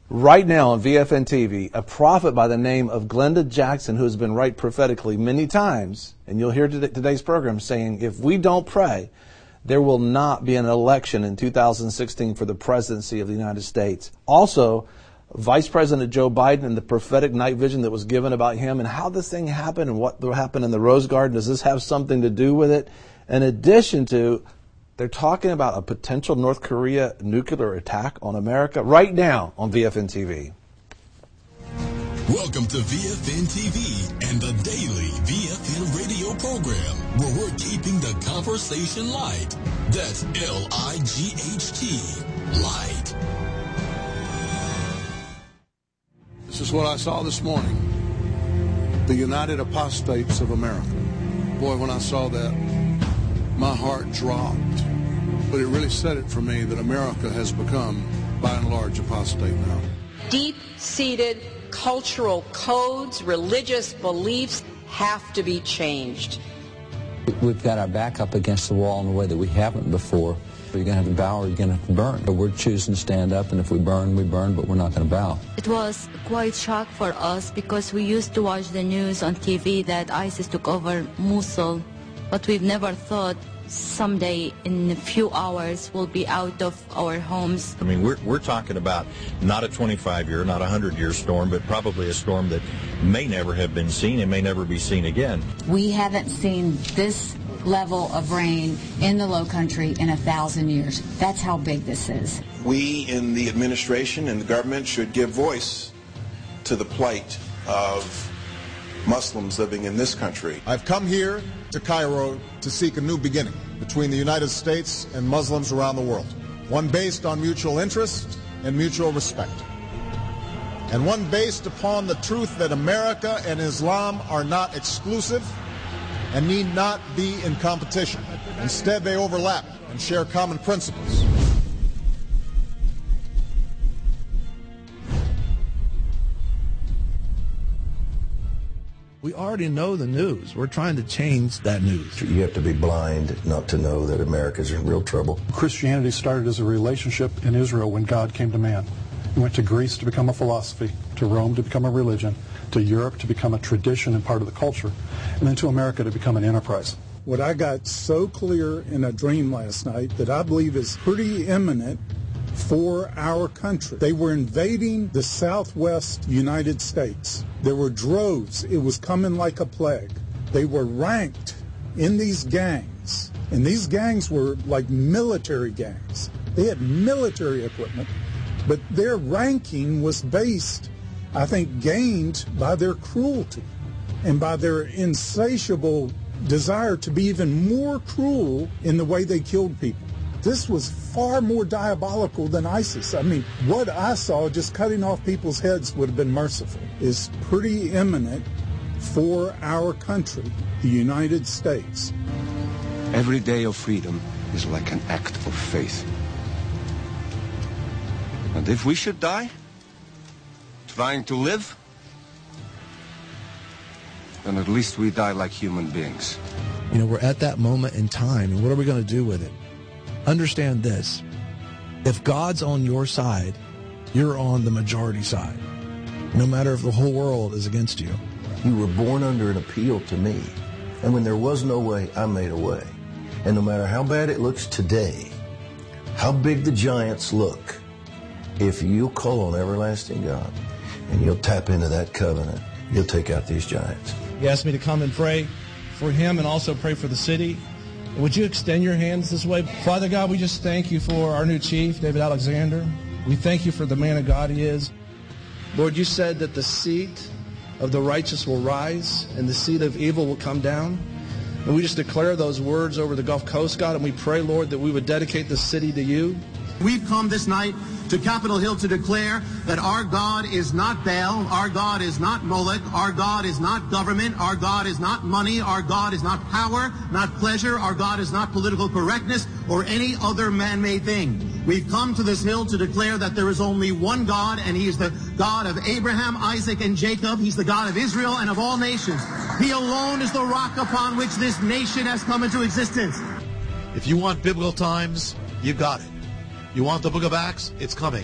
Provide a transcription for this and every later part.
Right now on VFN TV, a prophet by the name of Glenda Jackson, who has been right prophetically many times, and you'll hear today's program saying, if we don't pray, there will not be an election in 2016 for the presidency of the United States. Also, Vice President Joe Biden and the prophetic night vision that was given about him and how this thing happened and what happened in the Rose Garden. Does this have something to do with it? In addition to, they're talking about a potential North Korea nuclear attack on America right now on VFN TV. Welcome to VFN TV and the daily VFN radio program, where we're keeping the conversation light. That's L-I-G-H-T, light. This is what I saw this morning. The United Apostates of America. Boy, when I saw that, my heart dropped. But it really said it for me that America has become, by and large, apostate now. Deep-seated cultural codes, religious beliefs have to be changed. We've got our back up against the wall in a way that we haven't before. You're going to have to bow or you're going to have to burn. But we're choosing to stand up, and if we burn, but we're not going to bow. It was quite shock for us because we used to watch the news on TV that ISIS took over Mosul, but we've never thought someday in a few hours we'll be out of our homes. I mean, we're talking about not a 25-year, not a 100-year storm, but probably a storm that may never have been seen and may never be seen again. We haven't seen this level of rain in the Low Country in 1,000 years. That's how big this is. We in the administration and the government should give voice to the plight of Muslims living in this country. I've come here to Cairo to seek a new beginning between the United States and Muslims around the world. One based on mutual interest and mutual respect. And one based upon the truth that America and Islam are not exclusive and need not be in competition. Instead, they overlap and share common principles. We already know the news. We're trying to change that news. You have to be blind not to know that America's in real trouble. Christianity started as a relationship in Israel when God came to man. He went to Greece to become a philosophy, to Rome to become a religion, to Europe to become a tradition and part of the culture, and then to America to become an enterprise. What I got so clear in a dream last night that I believe is pretty imminent for our country. They were invading the southwest United States. There were droves. It was coming like a plague. They were ranked in these gangs, and these gangs were like military gangs. They had military equipment, but their ranking was based, I think, gained by their cruelty and by their insatiable desire to be even more cruel in the way they killed people. This was far more diabolical than ISIS. I mean, what I saw, just cutting off people's heads would have been merciful, is pretty imminent for our country, the United States. Every day of freedom is like an act of faith. And if we should die trying to live, then at least we die like human beings. You know, we're at that moment in time, and what are we going to do with it? Understand this. If God's on your side, you're on the majority side, no matter if the whole world is against you. You were born under an appeal to me, and when there was no way, I made a way. And no matter how bad it looks today, how big the giants look, if you'll call on everlasting God and you'll tap into that covenant, you'll take out these giants. He asked me to come and pray for him and also pray for the city. Would you extend your hands this way? Father God, we just thank you for our new chief, David Alexander. We thank you for the man of God he is. Lord, you said that the seat of the righteous will rise and the seat of evil will come down. And we just declare those words over the Gulf Coast, God, and we pray, Lord, that we would dedicate the city to you. We've come this night to Capitol Hill to declare that our God is not Baal, our God is not Moloch, our God is not government, our God is not money, our God is not power, not pleasure, our God is not political correctness or any other man-made thing. We've come to this hill to declare that there is only one God, and he is the God of Abraham, Isaac, and Jacob. He's the God of Israel and of all nations. He alone is the rock upon which this nation has come into existence. If you want biblical times, you got it. You want the book of Acts? It's coming.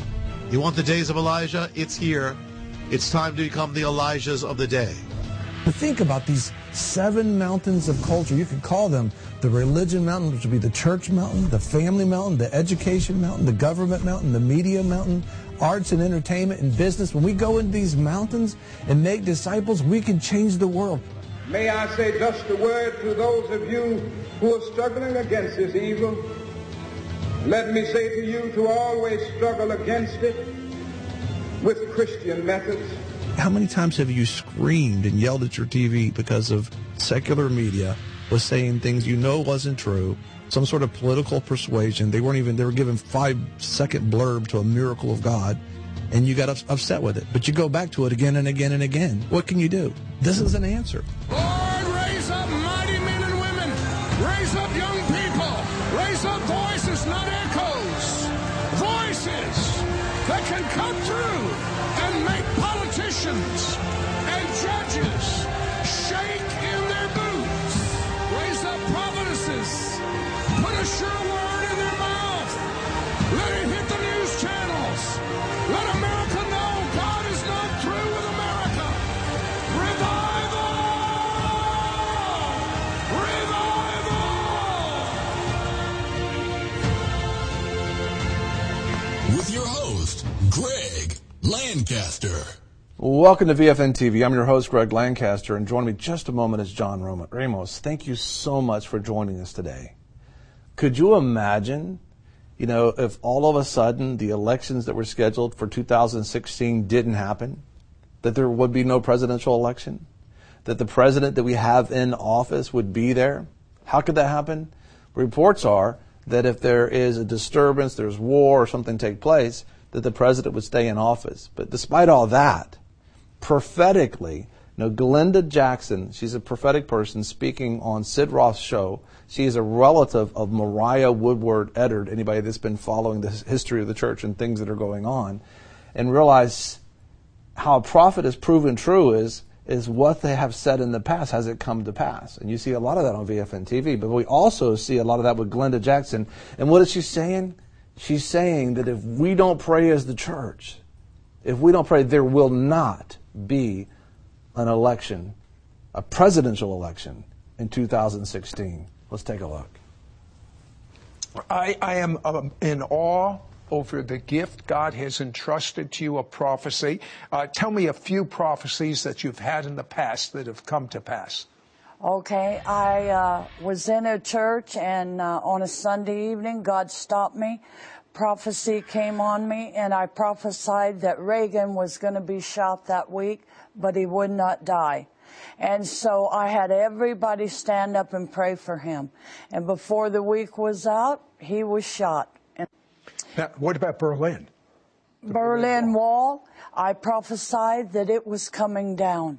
You want the days of Elijah? It's here. It's time to become the Elijahs of the day. Think about these 7 mountains of culture. You could call them the religion mountain, which would be the church mountain, the family mountain, the education mountain, the government mountain, the media mountain, arts and entertainment and business. When we go into these mountains and make disciples, we can change the world. May I say just a word to those of you who are struggling against this evil. Let me say to you to always struggle against it with Christian methods. How many times have you screamed and yelled at your TV because of secular media was saying things you know wasn't true, some sort of political persuasion? They were given 5-second blurb to a miracle of God, and you got upset with it. But you go back to it again and again and again. What can you do? This is an answer. Lord, raise up mighty men and women. Raise up young people. Raise up voices, not echoes. Voices that can cut through and make politicians and judges shake in their boots. Raise up prophetesses. Put a sure word in their mouth. Let it hit the news channels. Let America know God is not through with America. Revival! Revival! With your host, Greg Lancaster. Welcome to VFN TV. I'm your host, Greg Lancaster, and joining me just a moment is John Ramos. Thank you so much for joining us today. Could you imagine, if all of a sudden the elections that were scheduled for 2016 didn't happen, that there would be no presidential election, that the president that we have in office would be there? How could that happen? Reports are that if there is a disturbance, there's war or something take place, that the president would stay in office. But despite all that, prophetically, Glenda Jackson, she's a prophetic person speaking on Sid Roth's show. She is a relative of Mariah Woodward Eddard, anybody that's been following the history of the church and things that are going on, and realize how a prophet is proven true is what they have said in the past, has it come to pass. And you see a lot of that on VFN TV, but we also see a lot of that with Glenda Jackson. And what is she saying? She's saying that if we don't pray as the church, if we don't pray, there will not be an election, a presidential election in 2016. Let's take a look. I am in awe over the gift God has entrusted to you of prophecy. Tell me a few prophecies that you've had in the past that have come to pass. Okay, I was in a church, and on a Sunday evening, God stopped me. Prophecy came on me, and I prophesied that Reagan was going to be shot that week, but he would not die. And so I had everybody stand up and pray for him. And before the week was out, he was shot. Now, what about Berlin? Berlin Wall, I prophesied that it was coming down.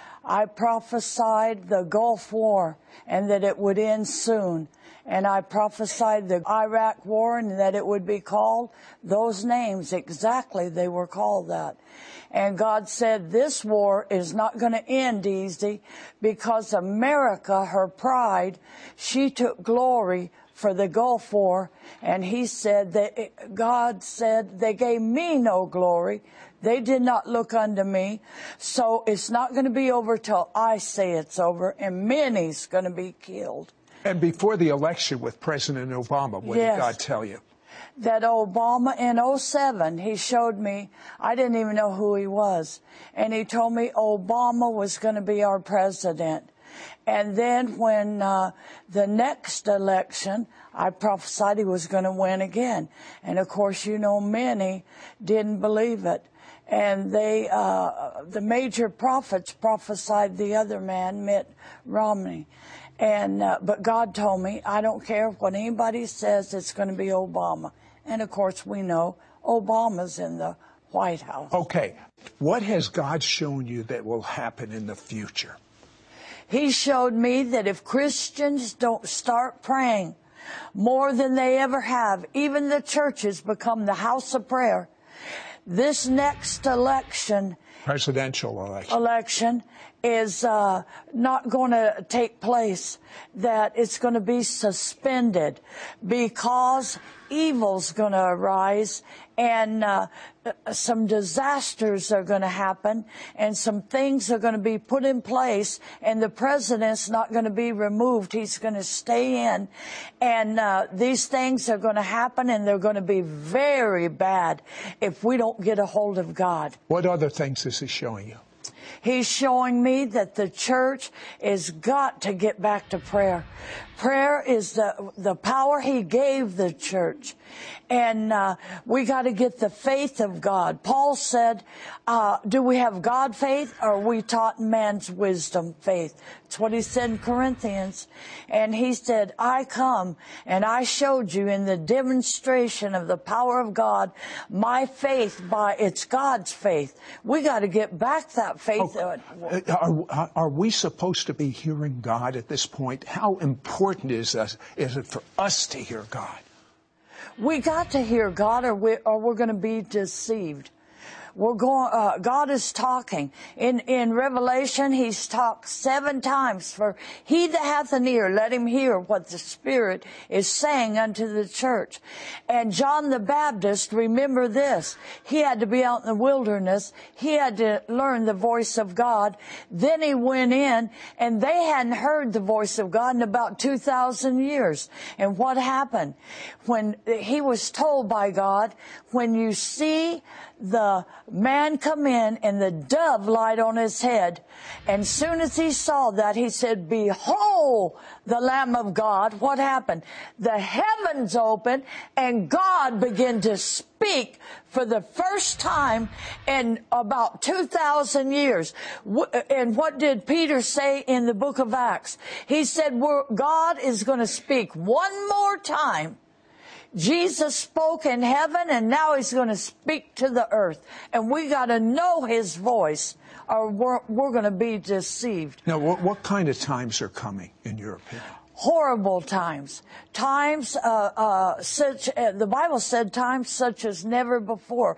I prophesied the Gulf War and that it would end soon. And I prophesied the Iraq War and that it would be called those names. Exactly, they were called that. And God said this war is not going to end easy because America, her pride, she took glory for the Gulf War. And he said that God said they gave me no glory. They did not look unto me. So it's not going to be over till I say it's over, and many's going to be killed. And before the election with President Obama, what did God tell you? That Obama in 2007, he showed me, I didn't even know who he was. And he told me Obama was going to be our president. And then when the next election, I prophesied he was going to win again. And of course, many didn't believe it. And they, the major prophets prophesied the other man, Mitt Romney. And but God told me, I don't care what anybody says, it's going to be Obama. And of course, we know Obama's in the White House. Okay. What has God shown you that will happen in the future? He showed me that if Christians don't start praying more than they ever have, even the churches become the house of prayer. This next election, presidential election is not going to take place, that it's going to be suspended because evil's going to arise, and some disasters are going to happen, and some things are going to be put in place, and the president's not going to be removed. He's going to stay in, and these things are going to happen, and they're going to be very bad if we don't get a hold of God. What other things is he showing you? He's showing me that the church has got to get back to prayer. Prayer is the power he gave the church. And we got to get the faith of God. Paul said, do we have God faith, or are we taught man's wisdom faith? That's what he said in Corinthians. And he said, I come and I showed you in the demonstration of the power of God, my faith it's God's faith. We got to get back that faith. Are we supposed to be hearing God at this point? How important is it for us to hear God? We got to hear God, or we're going to be deceived. God is talking. In Revelation, he's talked 7 times. For he that hath an ear, let him hear what the Spirit is saying unto the church. And John the Baptist, remember this, he had to be out in the wilderness. He had to learn the voice of God. Then he went in, and they hadn't heard the voice of God in about 2,000 years. And what happened? When he was told by God, when you see the man come in and the dove light on his head, and soon as he saw that, he said, behold the Lamb of God. What happened? The heavens opened, and God began to speak for the first time in about 2,000 years. And what did Peter say in the book of Acts? He said, God is going to speak one more time. Jesus spoke in heaven, and now he's going to speak to the earth. And we got to know his voice, or we're going to be deceived. Now, what kind of times are coming, in your opinion? Horrible times. Times the Bible said times such as never before.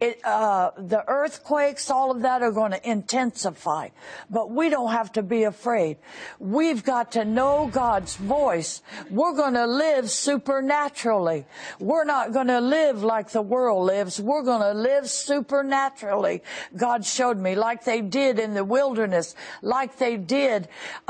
The earthquakes, all of that are going to intensify. But we don't have to be afraid. We've got to know God's voice. We're going to live supernaturally. We're not going to live like the world lives. We're going to live supernaturally. God showed me, like they did in the wilderness, like they did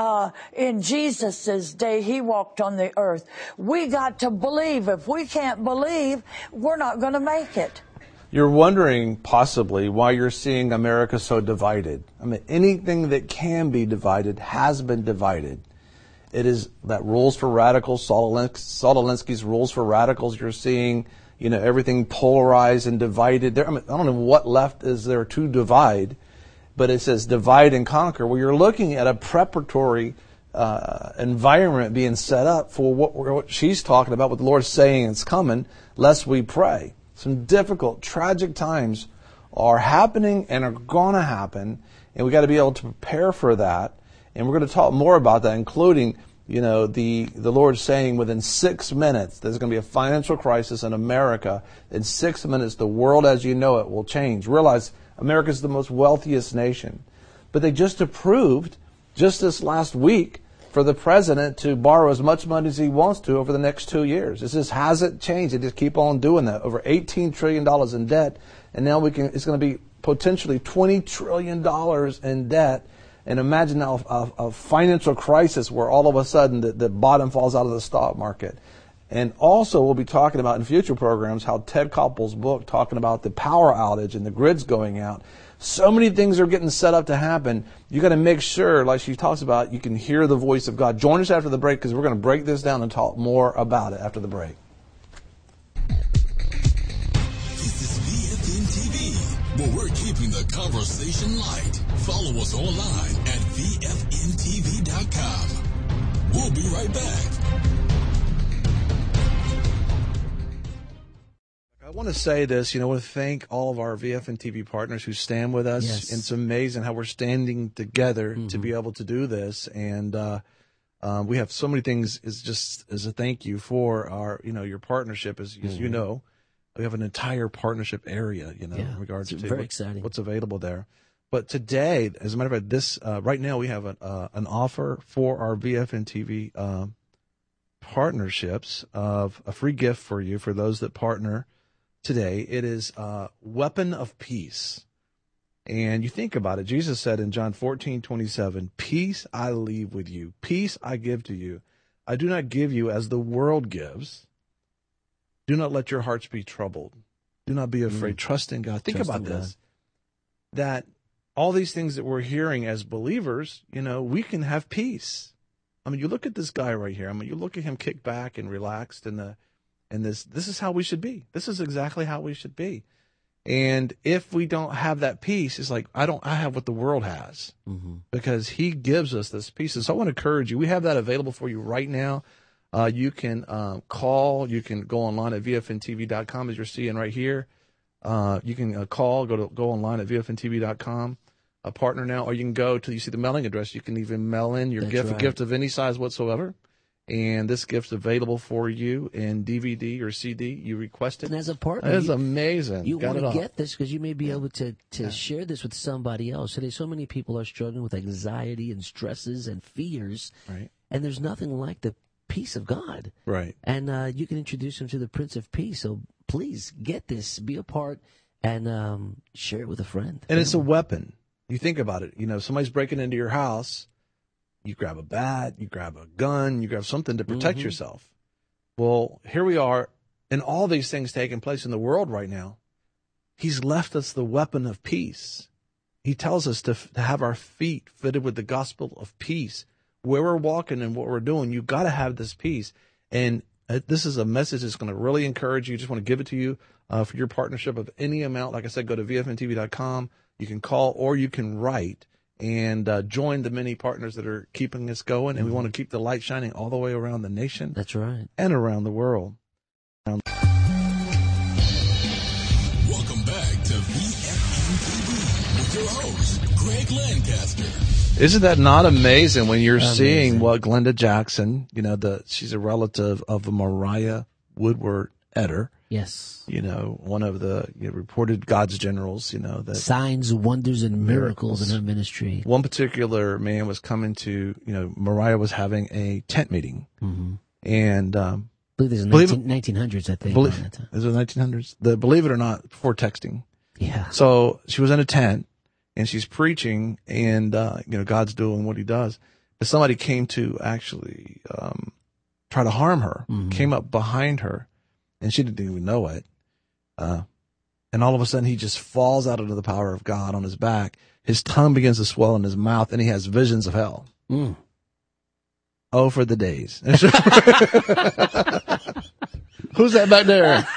in Jesus' day. He walked on the earth. We got to believe. If we can't believe, we're not going to make it. You're wondering possibly why you're seeing America so divided. I mean, anything that can be divided has been divided. It is that Rules for Radicals, Saul Alinsky's Rules for Radicals. You're seeing, everything polarized and divided. There, I don't know what left is there to divide, but it says divide and conquer. Well, you're looking at a preparatory environment being set up for what she's talking about, what the Lord's saying is coming, lest we pray. Some difficult, tragic times are happening and are going to happen, and we got to be able to prepare for that. And we're going to talk more about that, including, the Lord saying within 6 minutes there's going to be a financial crisis in America. In 6 minutes, the world as you know it will change. Realize America is the most wealthiest nation, but they just approved just this last week for the president to borrow as much money as he wants to over the next 2 years. It just hasn't changed. They just keep on doing that. Over $18 trillion in debt, and now it's going to be potentially $20 trillion in debt. And imagine now a financial crisis where all of a sudden the bottom falls out of the stock market. And also we'll be talking about in future programs how Ted Koppel's book talking about the power outage and the grids going out. So many things are getting set up to happen. You got to make sure, like she talks about, you can hear the voice of God. Join us after the break because we're going to break this down and talk more about it after the break. This is VFN TV, where we're keeping the conversation light. Follow us online at VFNTV.com. We'll be right back. I want to say this, I want to thank all of our VFN TV partners who stand with us. Yes. It's amazing how we're standing together to be able to do this. And we have so many things as a thank you for our, your partnership. As you know, we have an entire partnership area, in regards to very exciting. What's available there. But today, as a matter of fact, right now we have an offer for our VFN TV partnerships of a free gift for you for those that partner today. It is Weapon of Peace. And you think about it, Jesus said in John 14:27, peace I leave with you, peace I give to you. I do not give you as the world gives. Do not let your hearts be troubled. Do not be afraid. Trust in God. Think about this, that all these things that we're hearing as believers, we can have peace. I mean, you look at this guy right here. I mean, you look at him kick back and relaxed, and this is how we should be. This is exactly how we should be. And if we don't have that peace, it's like, I have what the world has, because he gives us this peace. And so I want to encourage you. We have that available for you right now. You can call. You can go online at vfntv.com, as you're seeing right here. You can call, go online at vfntv.com, partner now, or you can go to, you see the mailing address. You can even mail in your gift, a gift of any size whatsoever. And this gift's available for you in DVD or CD. You request it. And as a partner, it's amazing. You want to get this because you may be able to share this with somebody else. Today, so many people are struggling with anxiety and stresses and fears. Right. And there's nothing like the peace of God. Right. And you can introduce them to the Prince of Peace. So please get this, be a part, and share it with a friend. And it's a weapon. You think about it. Somebody's breaking into your house. You grab a bat, you grab a gun, you grab something to protect yourself. Well, here we are, and all these things taking place in the world right now. He's left us the weapon of peace. He tells us to have our feet fitted with the gospel of peace. Where we're walking and what we're doing, you've got to have this peace. And this is a message that's going to really encourage you. Just want to give it to you for your partnership of any amount. Like I said, go to vfntv.com. You can call or you can write. And join the many partners that are keeping us going. And we want to keep the light shining all the way around the nation. That's right. And around the world. Welcome back to VFN TV with your host, Greg Lancaster. Isn't that not amazing when you're seeing what Glenda Jackson, she's a relative of Mariah Woodward Eder. Yes. One of the reported God's generals, that signs, wonders, and miracles in her ministry. One particular man was coming to, Mariah was having a tent meeting. Mm-hmm. And, I believe it was 1900s, I think. Is it 1900s? Believe it or not, before texting. Yeah. So she was in a tent and she's preaching and, God's doing what he does. But somebody came to actually, try to harm her, came up behind her. And she didn't even know it. And all of a sudden, he just falls out under the power of God on his back. His tongue begins to swell in his mouth, and he has visions of hell. Oh, for the days. Who's that back there?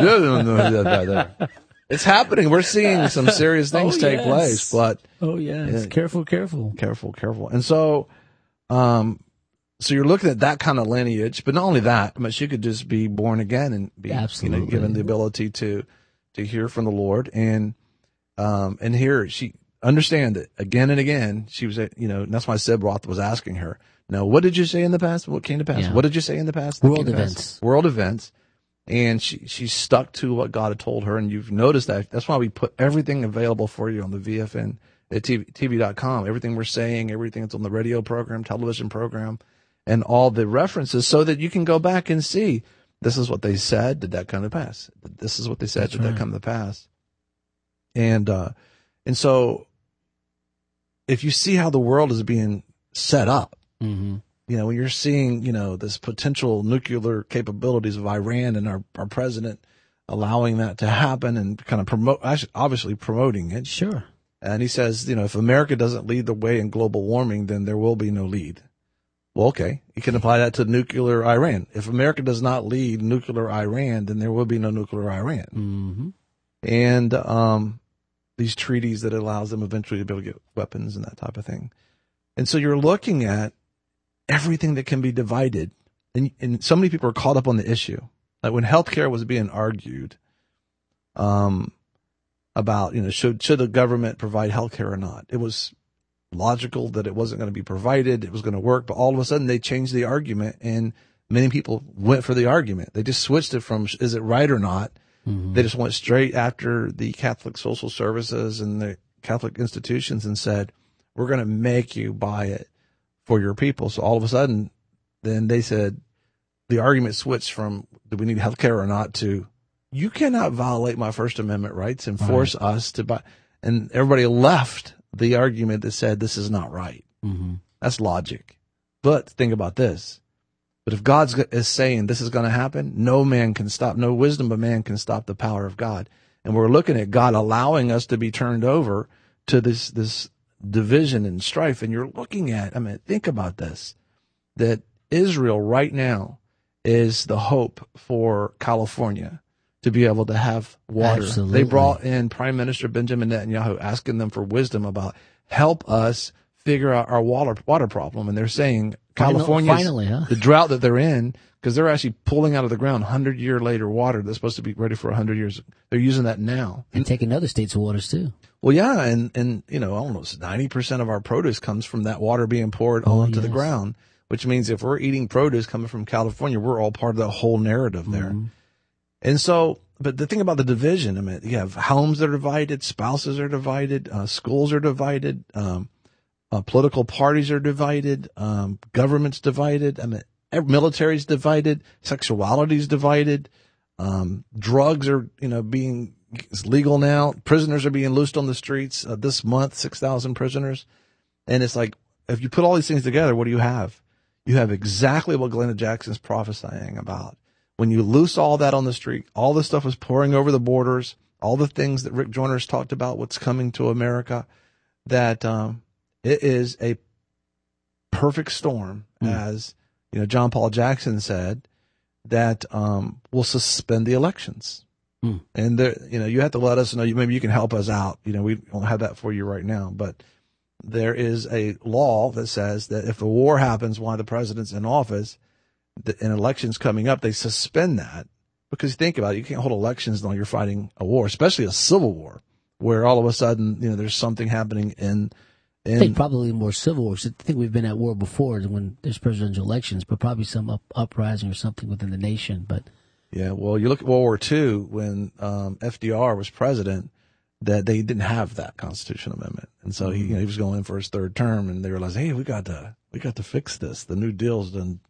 It's happening. We're seeing some serious things take place. But careful. And so, so you're looking at that kind of lineage, but not only that, but she could just be born again and be given the ability to hear from the Lord and hear. She understand it again and again. She was, that's why Seb Roth was asking her, "No, what did you say in the past? What came to pass? Yeah. What did you say in the past? World events. And she stuck to what God had told her. And you've noticed that. That's why we put everything available for you on the VFN at TV.com. Everything we're saying, everything that's on the radio program, television program, and all the references so that you can go back and see, this is what they said. Did that come to pass? This is what they said. Did that come to pass? And so if you see how the world is being set up, when you're seeing, this potential nuclear capabilities of Iran and our president allowing that to happen and kind of obviously promoting it. Sure. And he says, if America doesn't lead the way in global warming, then there will be no lead. Well, okay, you can apply that to nuclear Iran. If America does not lead nuclear Iran, then there will be no nuclear Iran. And these treaties that allows them eventually to be able to get weapons and that type of thing. And so you're looking at everything that can be divided. And so many people are caught up on the issue. Like when healthcare was being argued about, should the government provide healthcare or not? It was logical that it wasn't going to be provided, it was going to work, but all of a sudden they changed the argument and many people went for the argument. They just switched it from is it right or not. They just went straight after the Catholic social services and the Catholic institutions and said, we're going to make you buy it for your people. So all of a sudden then they said, the argument switched from do we need health care or not to you cannot violate my First Amendment rights and force us to buy. And everybody left the argument that said this is not right. Mm-hmm. That's logic. But think about this. But if God is saying this is going to happen, no man can stop, no wisdom of man can stop the power of God. And we're looking at God allowing us to be turned over to this division and strife. And you're looking at, think about this, that Israel right now is the hope for California to be able to have water. Absolutely. They brought in Prime Minister Benjamin Netanyahu asking them for wisdom about help us figure out our water problem. And they're saying California, the drought that they're in, because they're actually pulling out of the ground 100-year later water that's supposed to be ready for 100 years. They're using that now. And taking other states' waters too. Well, yeah. And almost 90% of our produce comes from that water being poured onto the ground, which means if we're eating produce coming from California, we're all part of the whole narrative there. Mm-hmm. And so, but the thing about the division, you have homes that are divided, spouses are divided, schools are divided, political parties are divided, government's divided, military's divided, sexuality's divided, drugs are, being legal now. Prisoners are being loosed on the streets this month, 6,000 prisoners. And it's like, if you put all these things together, what do you have? You have exactly what Glenda Jackson's prophesying about. When you loose all that on the street, all this stuff was pouring over the borders, all the things that Rick Joyner's talked about, what's coming to America, that it is a perfect storm, as John Paul Jackson said, that will suspend the elections. And there, you have to let us know. Maybe you can help us out. We don't have that for you right now, but there is a law that says that if a war happens while the president's in office, and elections coming up, they suspend that, because think about it, you can't hold elections while you're fighting a war, especially a civil war, where all of a sudden, there's something happening in I think probably more civil wars. I think we've been at war before when there's presidential elections, but probably some uprising or something within the nation. But yeah, well, you look at World War II when FDR was president, that they didn't have that constitutional amendment, and so he was going in for his third term, and they realized, hey, we got to fix this. The New Deal's done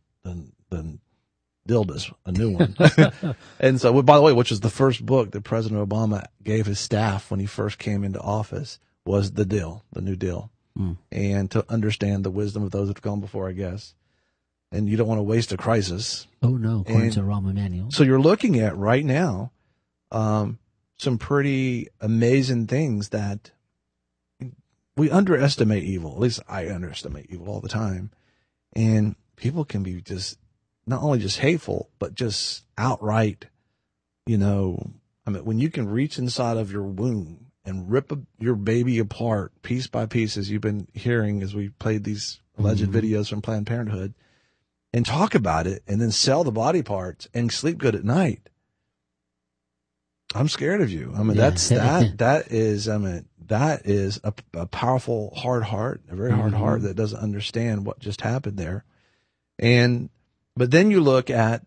us a new one. And so, by the way, which is the first book that President Obama gave his staff when he first came into office, was the New Deal. And to understand the wisdom of those that have gone before, I guess. And you don't want to waste a crisis. Oh, no, according to Rahm Emanuel. So you're looking at right now some pretty amazing things that we underestimate evil. At least I underestimate evil all the time. And people can be just not only just hateful, but just outright, when you can reach inside of your womb and rip your baby apart piece by piece, as you've been hearing as we played these alleged videos from Planned Parenthood, and talk about it and then sell the body parts and sleep good at night. I'm scared of you. That is a powerful, hard heart, a very hard heart that doesn't understand what just happened there. But then you look at,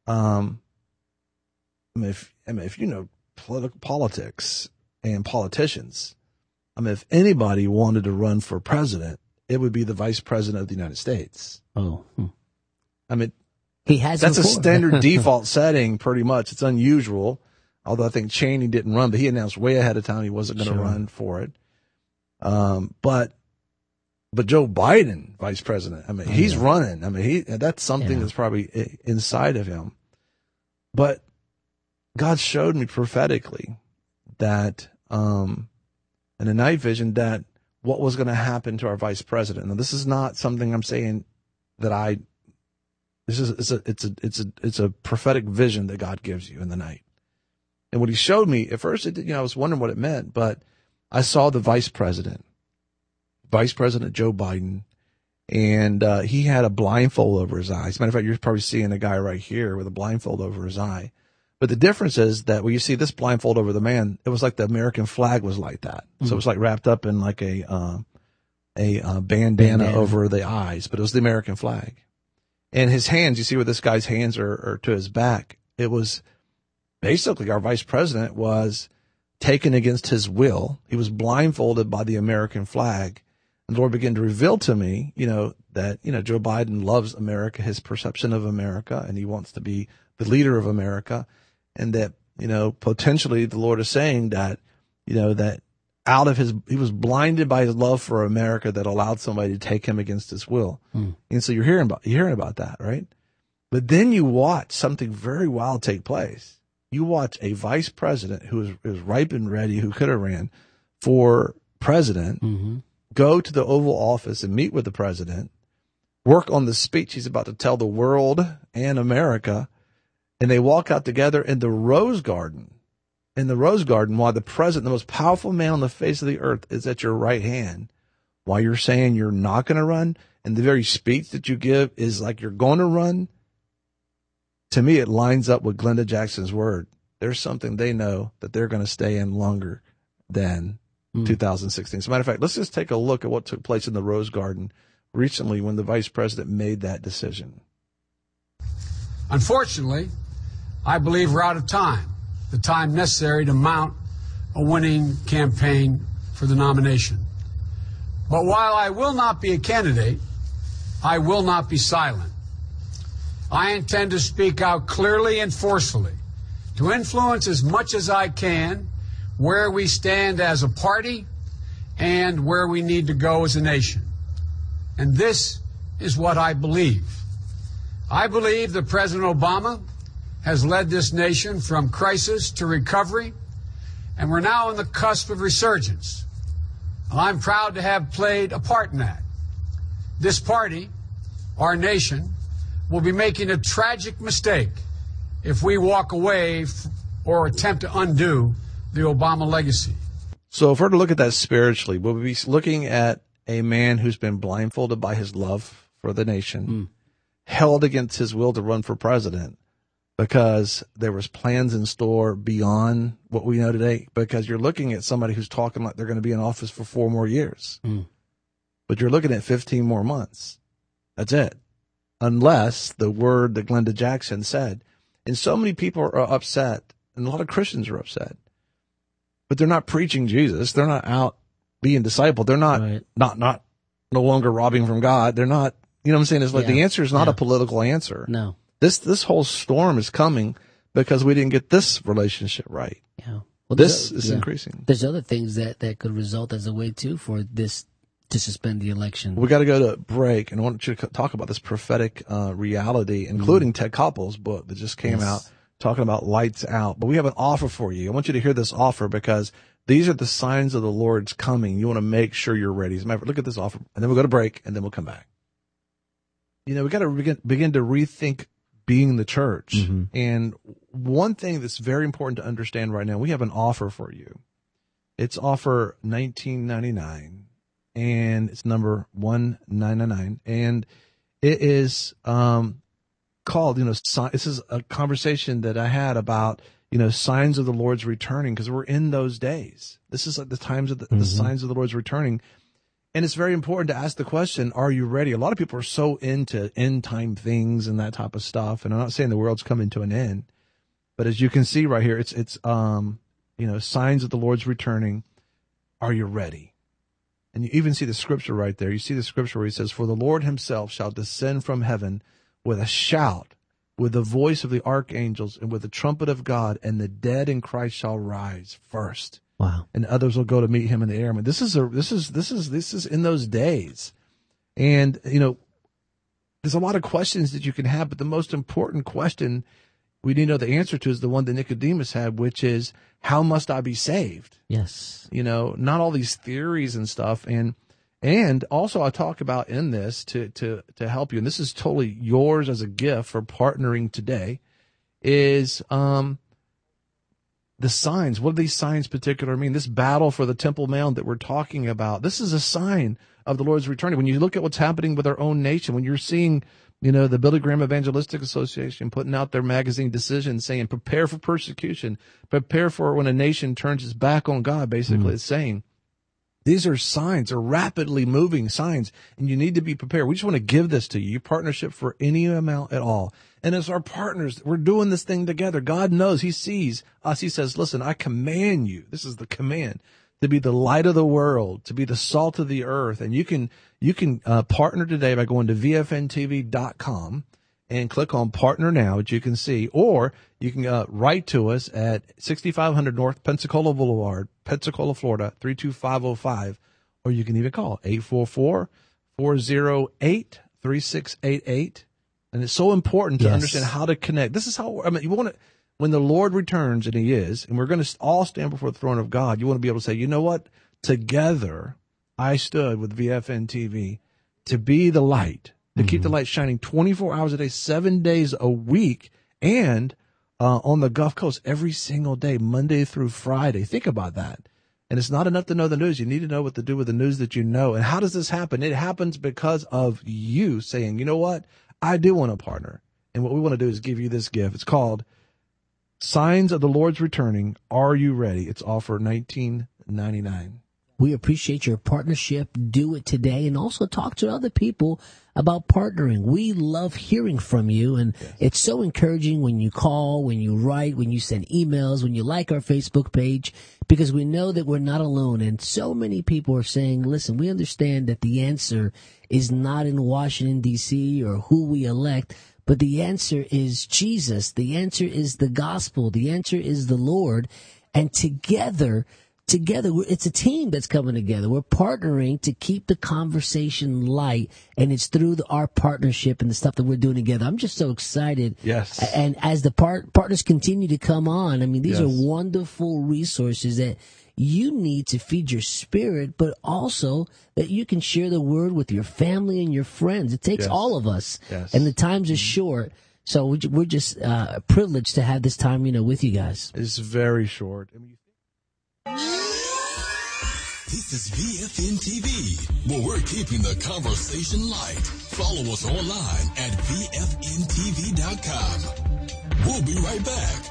if you know politics and politicians, if anybody wanted to run for president, it would be the vice president of the United States. Oh, he has. That's a standard default setting, pretty much. It's unusual, although I think Cheney didn't run, but he announced way ahead of time he wasn't going to run for it. But Joe Biden, vice president, he's running. That's something that's probably inside of him. But God showed me prophetically that, in a night vision, that what was going to happen to our vice president. Now, this is not something I'm saying that it's a prophetic vision that God gives you in the night. And what he showed me at first, I was wondering what it meant, but I saw the Vice President Joe Biden, and he had a blindfold over his eyes. As a matter of fact, you're probably seeing a guy right here with a blindfold over his eye. But the difference is that when you see this blindfold over the man, it was like the American flag was like that. Mm-hmm. So it was like wrapped up in like a bandana over the eyes, but it was the American flag. And his hands, you see where this guy's hands are to his back. It was basically our vice president was taken against his will. He was blindfolded by the American flag. And the Lord began to reveal to me, that, Joe Biden loves America, his perception of America, and he wants to be the leader of America, and that, potentially the Lord is saying that, that he was blinded by his love for America that allowed somebody to take him against his will. And so you're hearing about that, right? But then you watch something very wild take place. You watch a vice president who is ripe and ready, who could have ran for president, go to the Oval Office and meet with the president, work on the speech he's about to tell the world and America, and they walk out together in the Rose Garden. In the Rose Garden, while the president, the most powerful man on the face of the earth, is at your right hand, while you're saying you're not going to run, and the very speech that you give is like you're going to run. To me, it lines up with Glenda Jackson's word. There's something they know that they're going to stay in longer than 2016. As a matter of fact, let's just take a look at what took place in the Rose Garden recently when the vice president made that decision. Unfortunately, I believe we're out of time, the time necessary to mount a winning campaign for the nomination. But while I will not be a candidate, I will not be silent. I intend to speak out clearly and forcefully to influence as much as I can where we stand as a party and where we need to go as a nation. And this is what I believe. I believe that President Obama has led this nation from crisis to recovery, and we're now on the cusp of resurgence. And I'm proud to have played a part in that. This party, our nation, will be making a tragic mistake if we walk away or attempt to undo the Obama legacy. So if we're to look at that spiritually, we'll be looking at a man who's been blindfolded by his love for the nation, held against his will to run for president because there was plans in store beyond what we know today, because you're looking at somebody who's talking like they're going to be in office for 4 more years. But you're looking at 15 more months. That's it. Unless the word that Glenda Jackson said. And so many people are upset, and a lot of Christians are upset. But they're not preaching Jesus. They're not out being discipled. They're not no longer robbing from God. They're not, you know what I'm saying? It's like the answer is not a political answer. No. This whole storm is coming because we didn't get this relationship right. Yeah. Well, this is increasing. There's other things that could result as a way, too, for this to suspend the election. We got to go to break, and I want you to talk about this prophetic reality, including Ted Koppel's book that just came out, talking about lights out. But we have an offer for you. I want you to hear this offer because these are the signs of the Lord's coming. You want to make sure you're ready. As a matter of fact, look at this offer, and then we'll go to break, and then we'll come back. We got to begin to rethink being the church. And one thing that's very important to understand right now, we have an offer for you. It's offer $19.99. And it's number 1999, and it is called, this is a conversation that I had about, signs of the Lord's returning, because we're in those days. This is like the times of the signs of the Lord's returning. And it's very important to ask the question, are you ready? A lot of people are so into end time things and that type of stuff. And I'm not saying the world's coming to an end, but as you can see right here, it's signs of the Lord's returning. Are you ready? And you even see the scripture right there. You see the scripture where he says, for the Lord himself shall descend from heaven with a shout, with the voice of the archangels, and with the trumpet of God, and the dead in Christ shall rise first. Wow. And others will go to meet him in the air. I mean, this is in those days. And, there's a lot of questions that you can have, but the most important question we need to know the answer to is the one that Nicodemus had, which is, how must I be saved? Yes. Not all these theories and stuff. And also I talk about in this to help you, and this is totally yours as a gift for partnering today, is the signs. What do these signs particular mean? This battle for the Temple Mount that we're talking about, this is a sign of the Lord's returning. When you look at what's happening with our own nation, when you're seeing the Billy Graham Evangelistic Association putting out their magazine Decision saying, prepare for persecution, prepare for when a nation turns its back on God, basically it's saying. These are signs, are rapidly moving signs, and you need to be prepared. We just want to give this to you, your partnership for any amount at all. And as our partners, we're doing this thing together. God knows, he sees us. He says, listen, I command you, this is the command, to be the light of the world, to be the salt of the earth. And you can partner today by going to VFNTV.com and click on Partner Now, which you can see, or you can write to us at 6500 North Pensacola Boulevard, Pensacola, Florida, 32505, or you can even call 844-408-3688. And it's so important to understand how to connect. This is how, you want to, when the Lord returns, and he is, and we're going to all stand before the throne of God, you want to be able to say, you know what? Together, I stood with VFN TV to be the light, to keep the light shining 24 hours a day, 7 days a week, and on the Gulf Coast every single day, Monday through Friday. Think about that. And it's not enough to know the news. You need to know what to do with the news that you know. And how does this happen? It happens because of you saying, you know what? I do want to partner. And what we want to do is give you this gift. It's called Signs of the Lord's Returning. Are you ready? It's all for $19.99. We appreciate your partnership. Do it today, and also talk to other people about partnering. We love hearing from you, and it's so encouraging when you call, when you write, when you send emails, when you like our Facebook page, because we know that we're not alone. And so many people are saying, listen, we understand that the answer is not in Washington, D.C. or who we elect, but the answer is Jesus. The answer is the gospel. The answer is the Lord. And together, it's a team that's coming together. We're partnering to keep the conversation light, and it's through our partnership and the stuff that we're doing together. I'm just so excited. Yes. And as the partners continue to come on, I mean, these are wonderful resources that you need to feed your spirit, but also that you can share the word with your family and your friends. It takes all of us, and the times are short. So we're just privileged to have this time, with you guys. It's very short. This is VFN TV, where we're keeping the conversation light. Follow us online at VFNTV.com. We'll be right back.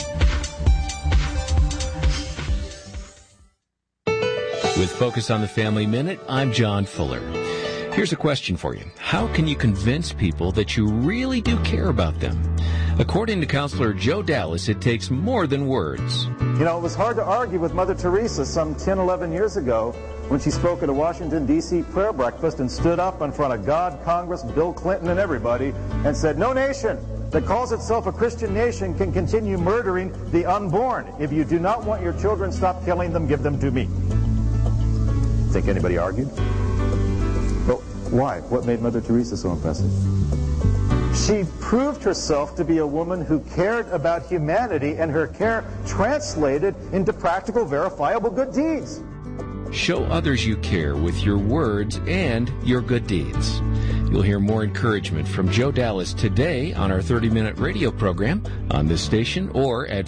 With Focus on the Family Minute, I'm John Fuller. Here's a question for you. How can you convince people that you really do care about them? According to counselor Joe Dallas, it takes more than words. It was hard to argue with Mother Teresa some 10, 11 years ago when she spoke at a Washington, D.C. prayer breakfast and stood up in front of God, Congress, Bill Clinton, and everybody and said, "No nation that calls itself a Christian nation can continue murdering the unborn. If you do not want your children, stop killing them, give them to me." Think anybody argued? But why? What made Mother Teresa so impressive? She proved herself to be a woman who cared about humanity, and her care translated into practical, verifiable good deeds. Show others you care with your words and your good deeds. You'll hear more encouragement from Joe Dallas today on our 30-minute radio program on this station or at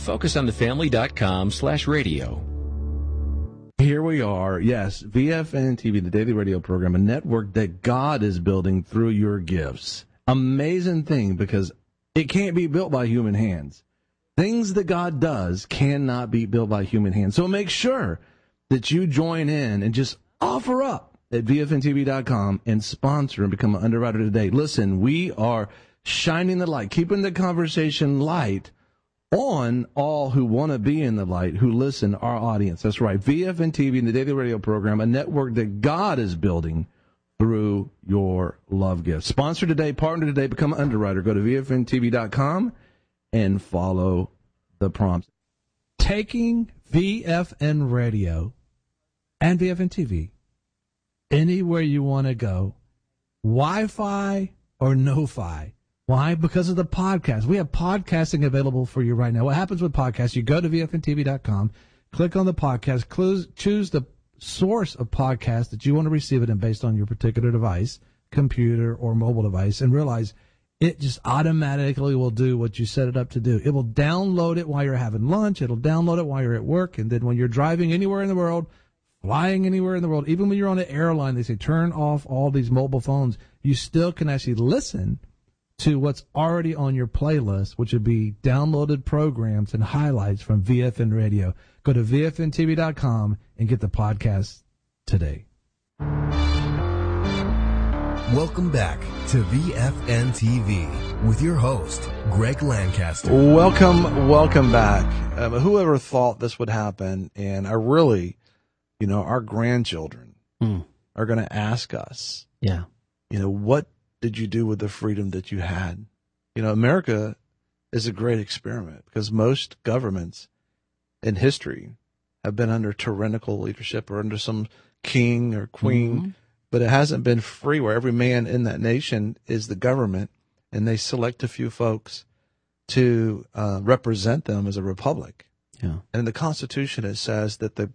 focusonthefamily.com/radio. Here we are. Yes, VFN TV, the daily radio program, a network that God is building through your gifts. Amazing thing, because it can't be built by human hands. Things that God does cannot be built by human hands. So make sure that you join in and just offer up at VFNTV.com and sponsor and become an underwriter today. Listen, we are shining the light, keeping the conversation light on all who want to be in the light, who listen, our audience. That's right. VFN TV and the daily radio program, a network that God is building through your love gift. Sponsor today, partner today, become an underwriter. Go to VFNTV.com and follow the prompts. Taking VFN radio and VFN TV anywhere you want to go, Wi-Fi or no-fi. Why? Because of the podcast. We have podcasting available for you right now. What happens with podcasts? You go to VFNTV.com, click on the podcast, choose the source of podcast that you want to receive it in based on your particular device, computer or mobile device, and realize it just automatically will do what you set it up to do. It will download it while you're having lunch. It'll download it while you're at work. And then when you're driving anywhere in the world, flying anywhere in the world, even when you're on an airline, they say turn off all these mobile phones. You still can actually listen to what's already on your playlist, which would be downloaded programs and highlights from VFN Radio. Go to VFNTV.com and get the podcast today. Welcome back to VFN TV with your host, Greg Lancaster. Welcome back. Whoever thought this would happen, and I really our grandchildren are going to ask us, yeah, what did you do with the freedom that you had? America is a great experiment because most governments in history have been under tyrannical leadership or under some king or queen, but it hasn't been free where every man in that nation is the government, and they select a few folks to represent them as a republic. Yeah. And in the Constitution, it says that the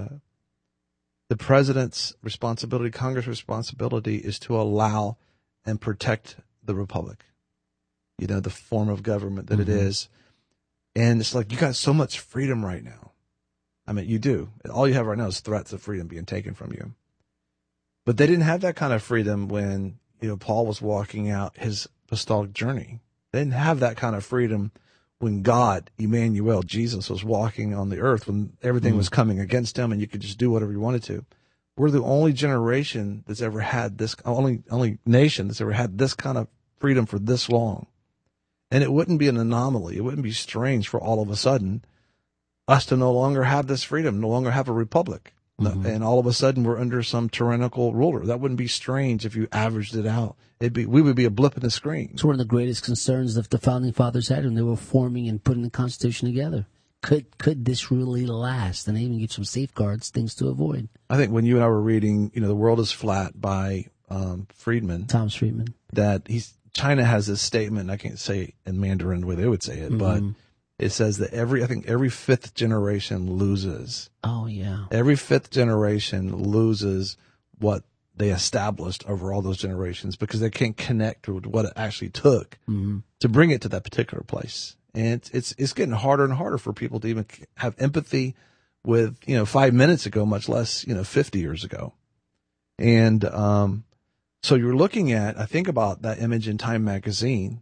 president's responsibility, Congress' responsibility, is to allow and protect the republic, the form of government that it is. And it's like, you got so much freedom right now. I mean, you do. All you have right now is threats of freedom being taken from you. But they didn't have that kind of freedom when, Paul was walking out his apostolic journey. They didn't have that kind of freedom when God, Emmanuel, Jesus, was walking on the earth, when everything was coming against him and you could just do whatever you wanted to. We're the only generation that's ever had this, only nation that's ever had this kind of freedom for this long. And it wouldn't be an anomaly. It wouldn't be strange for all of a sudden us to no longer have this freedom, no longer have a republic. And all of a sudden we're under some tyrannical ruler. That wouldn't be strange if you averaged it out. We would be a blip in the screen. It's one of the greatest concerns that the founding fathers had when they were forming and putting the Constitution together. Could this really last? And they even get some safeguards, things to avoid. I think when you and I were reading, The World is Flat by Friedman. Thomas Friedman. That China has this statement, I can't say it in Mandarin the way they would say it, but it says that every fifth generation loses. Oh, yeah. Every fifth generation loses what they established over all those generations because they can't connect with what it actually took to bring it to that particular place. And it's getting harder and harder for people to even have empathy with, 5 minutes ago, much less, 50 years ago. And so you're looking at, I think about that image in Time magazine,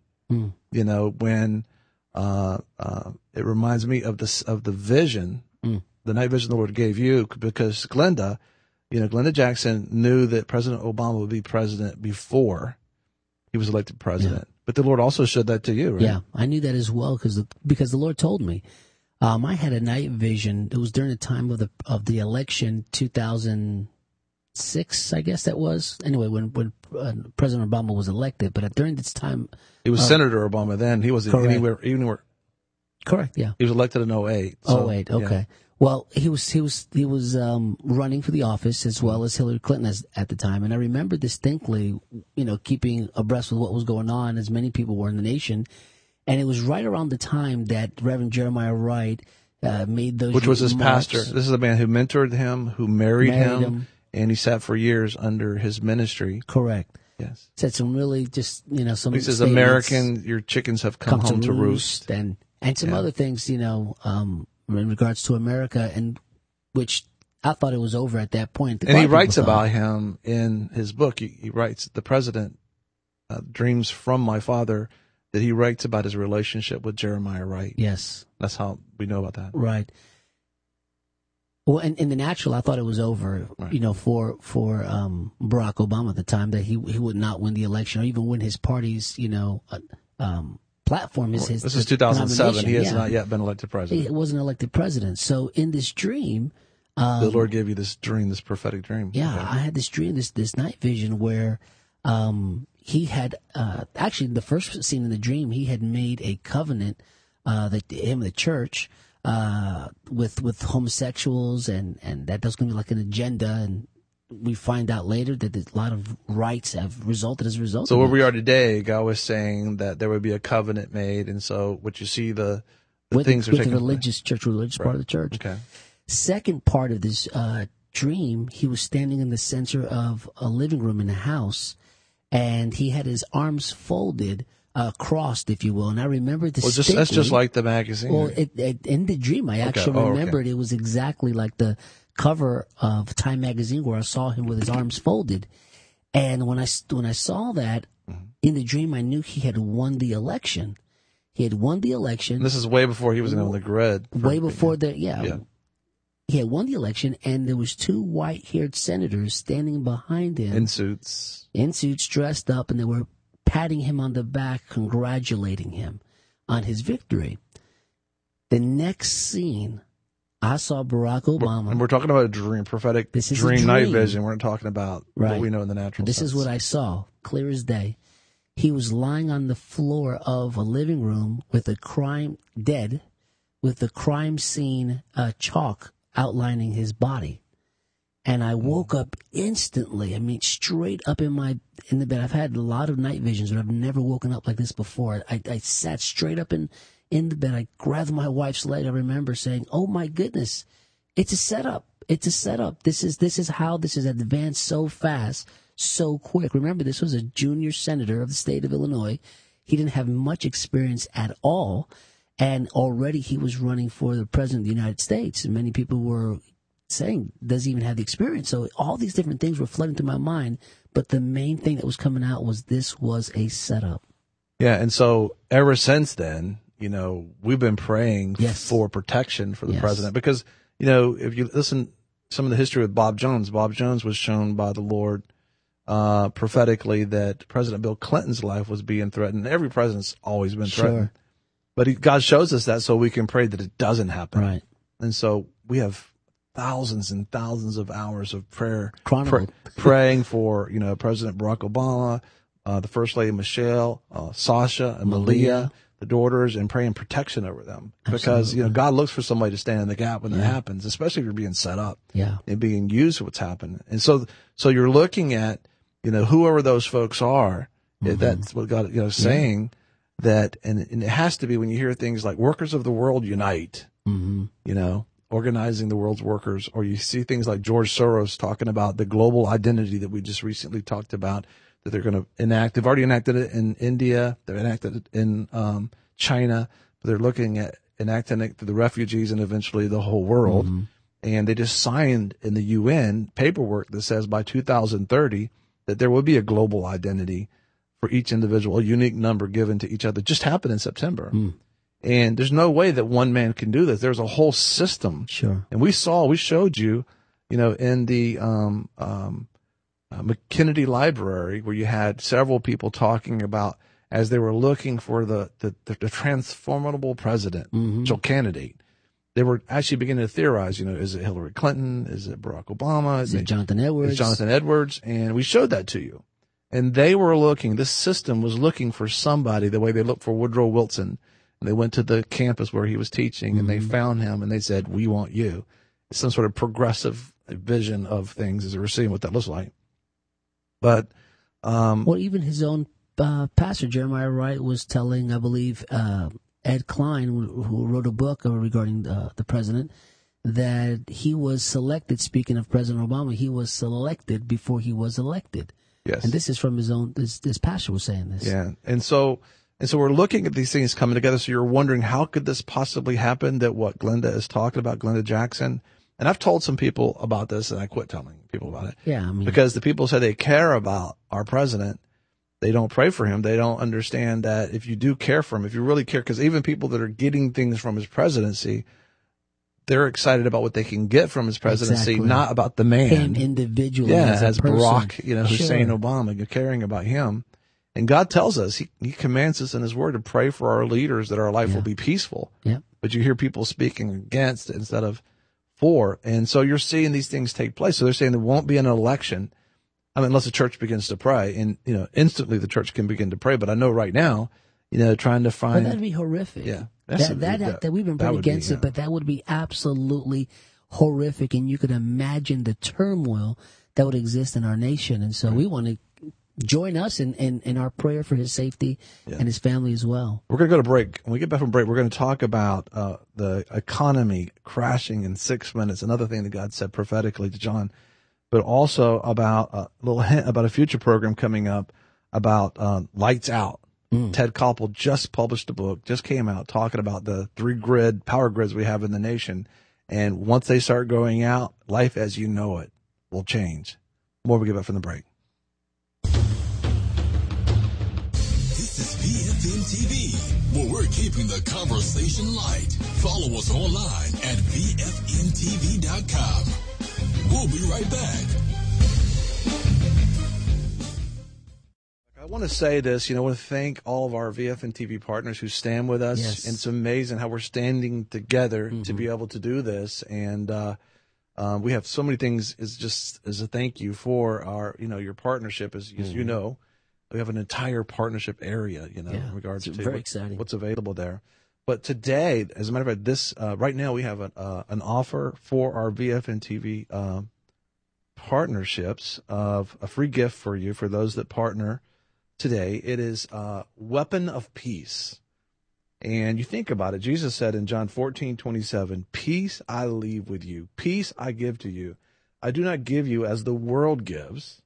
when it reminds me of the vision, the night vision the Lord gave you, because Glenda Jackson knew that President Obama would be president before he was elected president. Yeah. But the Lord also showed that to you, right? Yeah, I knew that as well because the Lord told me. I had a night vision. It was during the time of the election, 2006, I guess that was. Anyway, when President Obama was elected, but during this time, he was Senator Obama then. He wasn't anywhere. Correct. Yeah. He was elected in 2008. So, 2008. Okay. Yeah. Well, he was running for the office as well as Hillary Clinton at the time, and I remember distinctly, keeping abreast with what was going on, as many people were in the nation, and it was right around the time that Reverend Jeremiah Wright made those. Which was his pastor. This is the man who mentored him, who married him, and he sat for years under his ministry. Correct. Yes. Said some really just some. He says, "American, your chickens have come home to roost," and some other things, in regards to America, and which I thought it was over at that point. And he writes about him in his book. He writes, "The President Dreams from My Father," that he writes about his relationship with Jeremiah Wright. Yes. That's how we know about that. Right. Well, in the natural, I thought it was over, right. For Barack Obama at the time, that he would not win the election or even win his party's, platform is his. This is 2007. He has not yet been elected president. He wasn't elected president. So in this dream, the Lord gave you this dream, this prophetic dream. Yeah, okay. I had this dream, this night vision where he had actually the first scene in the dream, he had made a covenant that him and the church with homosexuals, and that was going to be like an agenda, and we find out later that a lot of rights have resulted as a result. So where we are today, God was saying that there would be a covenant made, and so what you see the things with are the religious part of the church. Okay. Second part of this dream, he was standing in the center of a living room in a house, and he had his arms folded, crossed, if you will. And I remember distinctly. That's just like the magazine. Well, in the dream, I actually remembered it was exactly like the cover of Time magazine where I saw him with his arms folded. And when I saw that in the dream, I knew he had won the election. He had won the election. And this is way before he was on the grid. Way before He had won the election, and there was two white-haired senators standing behind him. In suits, dressed up, and they were patting him on the back, congratulating him on his victory. The next scene, I saw Barack Obama. And we're talking about a dream, prophetic dream, night vision. We're not talking about what we know in the natural This sense. is what I saw, clear as day. He was lying on the floor of a living room with a crime scene chalk outlining his body. And I woke up instantly. I mean, straight up in the bed. I've had a lot of night visions, but I've never woken up like this before. I sat straight up in the bed. I grabbed my wife's leg. I remember saying, "Oh my goodness, it's a setup. It's a setup. This is how this has advanced so fast, so quick." Remember, this was a junior senator of the state of Illinois. He didn't have much experience at all, and already he was running for the president of the United States. And many people were saying, does he even have the experience? So all these different things were flooding through my mind, but the main thing that was coming out was this was a setup. Yeah, and so ever since then, we've been praying for protection for the president because, if you listen some of the history with Bob Jones was shown by the Lord prophetically that President Bill Clinton's life was being threatened. Every president's always been threatened. Sure. But God shows us that so we can pray that it doesn't happen. Right. And so we have thousands and thousands of hours of prayer, praying for, President Barack Obama, the First Lady Michelle, Sasha and Malia, the daughters, and praying protection over them. Because, God looks for somebody to stand in the gap when that happens, especially if you're being set up and being used for what's happening. And so you're looking at, whoever those folks are, that's what God, saying that, and it has to be when you hear things like workers of the world unite, organizing the world's workers, or you see things like George Soros talking about the global identity that we just recently talked about that they're going to enact. They've already enacted it in India. They've enacted it in China. But they're looking at enacting it to the refugees and eventually the whole world. And they just signed in the UN paperwork that says by 2030 that there will be a global identity for each individual, a unique number given to each other. It just happened in September. And there's no way that one man can do this. There's a whole system. Sure. And we showed you, in the McKinney Library, where you had several people talking about as they were looking for the transformable presidential candidate. They were actually beginning to theorize, is it Hillary Clinton? Is it Barack Obama? Is it Jonathan Edwards? Is Jonathan Edwards? And we showed that to you. And they were this system was looking for somebody the way they looked for Woodrow Wilson. And they went to the campus where he was teaching and they found him and they said, "We want you." It's some sort of progressive vision of things as we're seeing what that looks like. But, well, even his own pastor, Jeremiah Wright, was telling, I believe, Ed Klein, who wrote a book regarding the president, that he was selected, speaking of President Obama, he was selected before he was elected. Yes. And this is from his own, this pastor was saying this. Yeah. And so we're looking at these things coming together. So you're wondering, how could this possibly happen, that what Glenda is talking about, Glenda Jackson? And I've told some people about this, and I quit telling people about it. Yeah, because the people say they care about our president, they don't pray for him. They don't understand that if you do care for him, if you really care, because even people that are getting things from his presidency, they're excited about what they can get from his presidency, not about the man. Him individually, as person. Barack, Hussein Obama, you're caring about him. And God tells us, he commands us in his word to pray for our leaders that our life will be peaceful. Yeah. But you hear people speaking against it instead of for. And so you're seeing these things take place. So they're saying there won't be an election unless the church begins to pray. And, instantly the church can begin to pray. But I know right now, trying to find. Well, that'd be horrific. Yeah. That we've been praying against it, but that would be absolutely horrific. And you could imagine the turmoil that would exist in our nation. And so we want to join us in our prayer for his safety and his family as well. We're going to go to break. When we get back from break, we're going to talk about the economy crashing in 6 minutes, another thing that God said prophetically to John, but also about a little hint about a future program coming up about Lights Out. Ted Koppel just published a book, just came out, talking about the 3 power grids we have in the nation. And once they start going out, life as you know it will change. More when we get back from the break. This is VFN TV, where we're keeping the conversation light. Follow us online at VFNTV.com. We'll be right back. I want to say this, I want to thank all of our VFN TV partners who stand with us. Yes. And it's amazing how we're standing together to be able to do this. And we have so many things as a thank you for our, your partnership. As you know, we have an entire partnership area, in regards to very exciting. What's available there. But today, as a matter of fact, right now we have an offer for our VFN TV partnerships of a free gift for you for those that partner today. It is Weapon of Peace. And you think about it, Jesus said in John 14:27, peace I leave with you, peace I give to you. I do not give you as the world gives.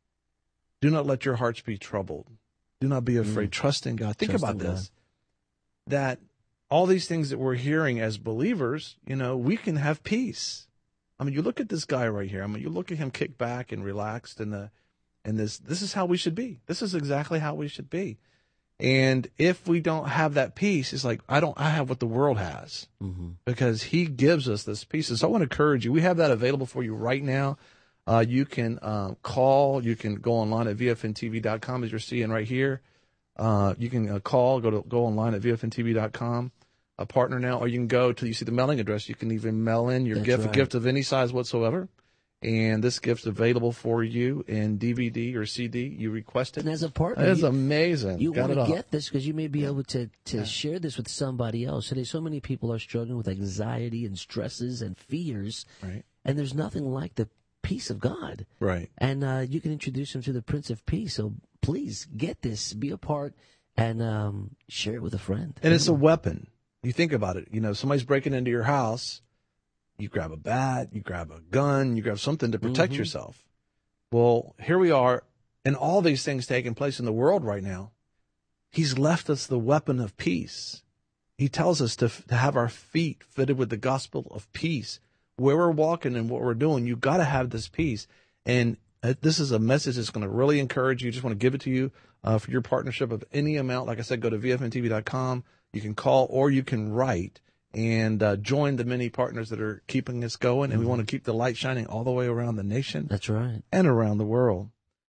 Do not let your hearts be troubled. Do not be afraid. Trust in God. Think about this, that all these things that we're hearing as believers, we can have peace. I mean, you look at this guy right here. I mean, you look at him kicked back and relaxed, and this is how we should be. This is exactly how we should be. And if we don't have that peace, it's like I have what the world has, because He gives us this peace. And so I want to encourage you. We have that available for you right now. You can call. You can go online at vfntv.com, as you're seeing right here. You can call. Go online at vfntv.com. A partner now, or you can go to, you see the mailing address. You can even mail in your gift, a gift of any size whatsoever. And this gift's available for you in DVD or CD. You request it. And as a partner, it's amazing. You want to get this because you may be able to share this with somebody else. Today, so many people are struggling with anxiety and stresses and fears. Right. And there's nothing like the peace of God. Right. And you can introduce them to the Prince of Peace. So please get this, be a part, and share it with a friend. And it's a weapon. You think about it. Somebody's breaking into your house. You grab a bat, you grab a gun, you grab something to protect yourself. Well, here we are, and all these things taking place in the world right now. He's left us the weapon of peace. He tells us to have our feet fitted with the gospel of peace. Where we're walking and what we're doing, you got to have this peace. And this is a message that's going to really encourage you. Just want to give it to you for your partnership of any amount. Like I said, go to vfntv.com. You can call or you can write and join the many partners that are keeping us going. And we want to keep the light shining all the way around the nation. That's right. And around the world.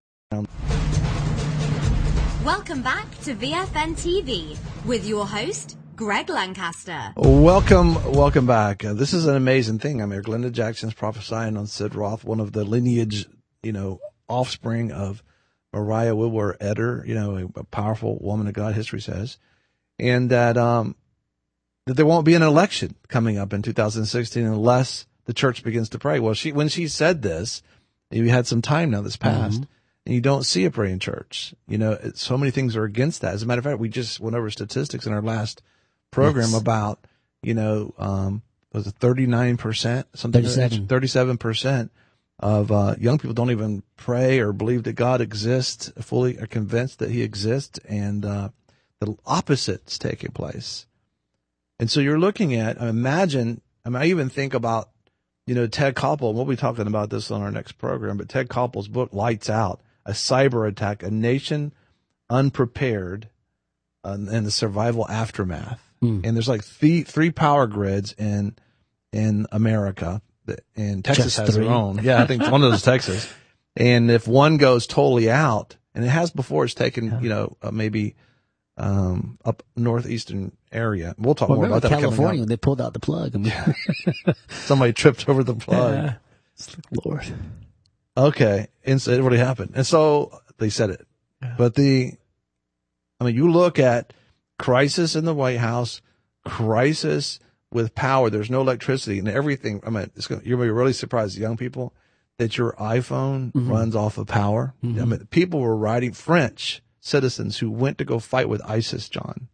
Welcome back to VFN TV with your host, Greg Lancaster. Welcome back. This is an amazing thing. I mean, Glenda Jackson's prophesying on Sid Roth, one of the lineage, offspring of Mariah Wilbur Eder, a powerful woman of God, history says. And that there won't be an election coming up in 2016 unless the church begins to pray. Well, when she said this, you had some time now that's passed, and you don't see a praying church. So many things are against that. As a matter of fact, we just went over statistics in our last program about, was it 39%? 37% of young people don't even pray or believe that God exists, fully are convinced that He exists, and the opposite's taking place. And so you're looking at, I even think about, Ted Koppel, and we'll be talking about this on our next program, but Ted Koppel's book, Lights Out, a cyber attack, a nation unprepared, and the survival aftermath. And there's like three power grids in America, and Texas has their own. Yeah, I think one of those is Texas. And if one goes totally out, and it has before, it's taken, maybe up northeastern area. We'll talk more about that. California, when they pulled out the plug. Somebody tripped over the plug. Yeah. Lord. Okay. And so it really happened. And so they said it. Yeah. But you look at crisis in the White House, crisis with power. There's no electricity and everything. You're going to be really surprised, young people, that your iPhone runs off of power. People were writing, French citizens who went to go fight with ISIS, John,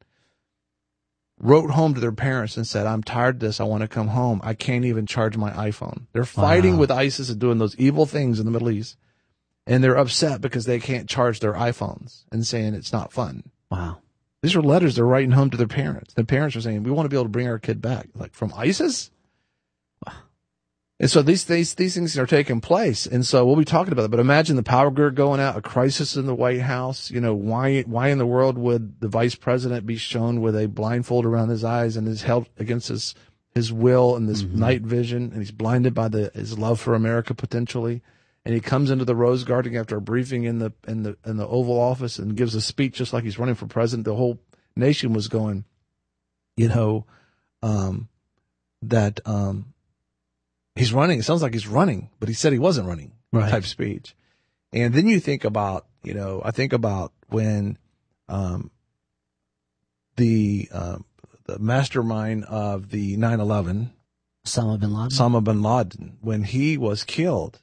wrote home to their parents and said, I'm tired of this. I want to come home. I can't even charge my iPhone. They're fighting with ISIS and doing those evil things in the Middle East. And they're upset because they can't charge their iPhones and saying it's not fun. Wow. These are letters they're writing home to their parents. The parents are saying, we want to be able to bring our kid back. Like, from ISIS? Wow. And so these things are taking place. And so we'll be talking about it. But imagine the power grid going out, a crisis in the White House. Why in the world would the vice president be shown with a blindfold around his eyes and is held against his will and this night vision, and he's blinded by his love for America potentially? and he comes into the Rose Garden after a briefing in the Oval Office and gives a speech just like he's running for president, the whole nation was going, he's running. It sounds like he's running, but he said he wasn't running. Right. Type speech. And then you think about, I think about when the mastermind of the 9/11, Osama bin Laden, when he was killed,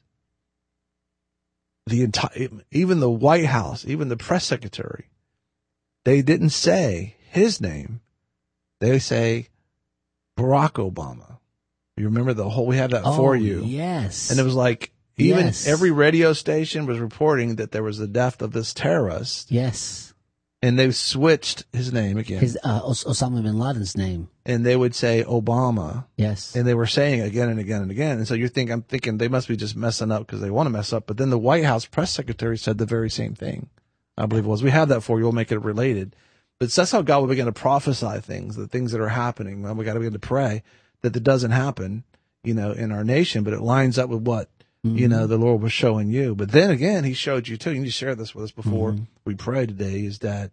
even the White House, even the press secretary, they didn't say his name. They say Barack Obama. You remember we had that for you. Yes. And it was like, even every radio station was reporting that there was the death of this terrorist. Yes. And they switched his name again. Osama bin Laden's name. And they would say Obama. Yes. And they were saying it again and again and again. And so I'm thinking they must be just messing up because they want to mess up. But then the White House press secretary said the very same thing. I believe it was. We have that for you. We'll make it related. But that's how God will begin to prophesy things, the things that are happening. Well, we got to begin to pray that it doesn't happen, in our nation, but it lines up with what, the Lord was showing you. But then again, he showed you too. You need to share this with us before we pray today, is that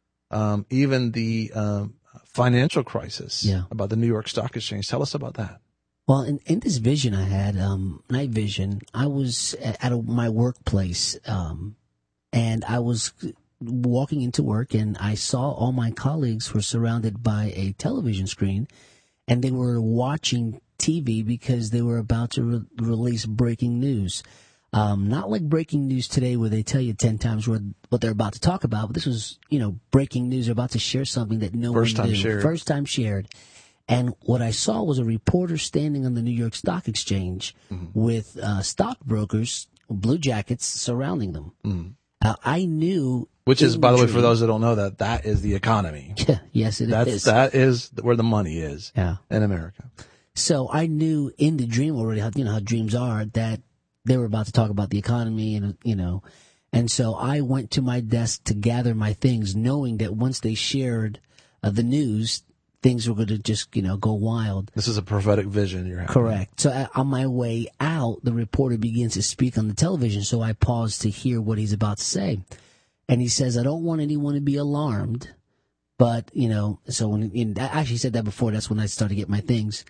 even the financial crisis about the New York Stock Exchange. Tell us about that. Well, in this vision I had, night vision, I was at my workplace, and I was walking into work, and I saw all my colleagues were surrounded by a television screen, and they were watching TV because they were about to release breaking news. Not like breaking news today where they tell you 10 times what they're about to talk about, but this was, breaking news. They're about to share something that no one knew. First time shared. And what I saw was a reporter standing on the New York Stock Exchange with stockbrokers, blue jackets, surrounding them. I knew... Which is, by the way, for those that don't know that is the economy. Yes, it is. That is where the money is in America. So I knew in the dream already, how dreams are, that they were about to talk about the economy and so I went to my desk to gather my things, knowing that once they shared the news, things were going to just, go wild. This is a prophetic vision you're having. Correct. So on my way out, the reporter begins to speak on the television, so I paused to hear what he's about to say. And he says, I don't want anyone to be alarmed, but, so when I actually said that before, that's when I started to get my things.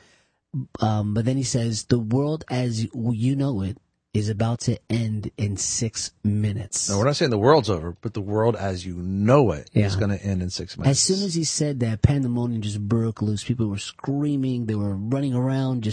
But then he says, the world as you know it is about to end in 6 minutes. No, we're not saying the world's over, but the world as you know it is going to end in 6 minutes. As soon as he said that, pandemonium just broke loose. People were screaming. They were running around,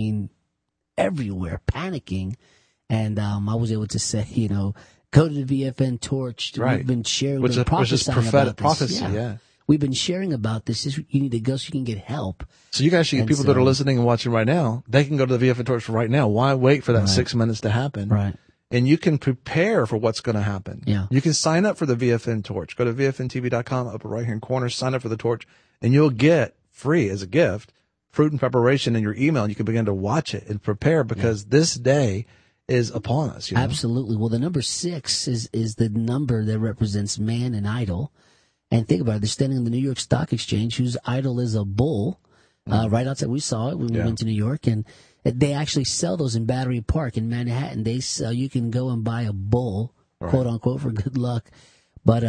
everywhere, panicking. And I was able to say, go to the VFN Torch. Right. We've been sharing, which is prophetic prophecy, We've been sharing about this. You need to go so you can get help. So you guys should get people that are listening and watching right now. They can go to the VFN Torch right now. Why wait for that 6 minutes to happen? Right. And you can prepare for what's going to happen. Yeah. You can sign up for the VFN Torch. Go to VFNTV.com, upper right-hand corner, sign up for the Torch, and you'll get free as a gift fruit and preparation in your email, and you can begin to watch it and prepare because this day is upon us. Absolutely. Well, the number 6 is the number that represents man and idol. And think about it. They're standing on the New York Stock Exchange, whose idol is a bull, right outside. We saw it when we went to New York. And they actually sell those in Battery Park in Manhattan. You can go and buy a bull, quote unquote, for good luck. But,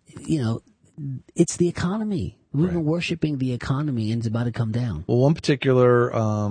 it's the economy. We've been worshiping the economy, and it's about to come down. Well, one particular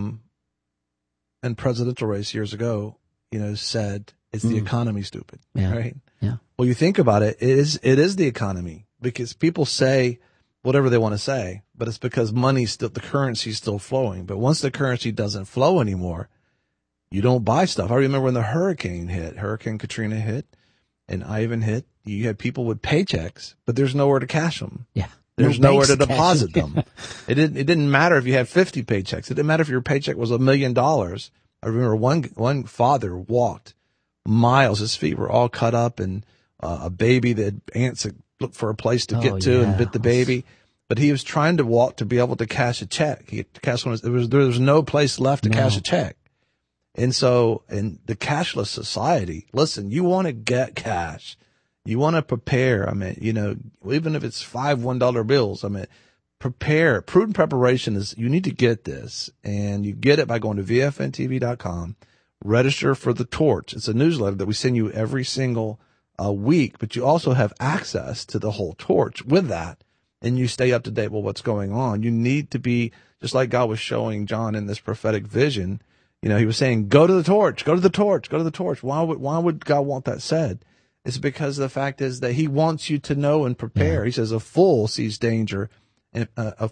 in presidential race years ago, said it's the economy, stupid. Right? Yeah. Well, you think about it, it is the economy. Because people say whatever they want to say, but it's because the currency's still flowing. But once the currency doesn't flow anymore, you don't buy stuff. I remember when the Hurricane Katrina hit, and Ivan hit, you had people with paychecks, but there's nowhere to cash them. Yeah. There's nowhere to deposit them. It didn't matter if you had 50 paychecks. It didn't matter if your paycheck was $1 million. I remember one father walked miles. His feet were all cut up, and a baby that ants looked for a place to get to and bit the baby. But he was trying to walk to be able to cash a check. There was no place left to cash a check. And so in the cashless society, listen, you want to get cash. You want to prepare. Even if it's $1 bills, prepare. Prudent preparation you need to get this, and you get it by going to VFNTV.com, register for the Torch. It's a newsletter that we send you every single week, but you also have access to the whole Torch with that, and you stay up to date with what's going on. You need to be, just like God was showing John in this prophetic vision, he was saying, go to the Torch, go to the Torch, go to the Torch. Why would God want that said? It's because the fact is that he wants you to know and prepare. Yeah. He says a fool sees danger, and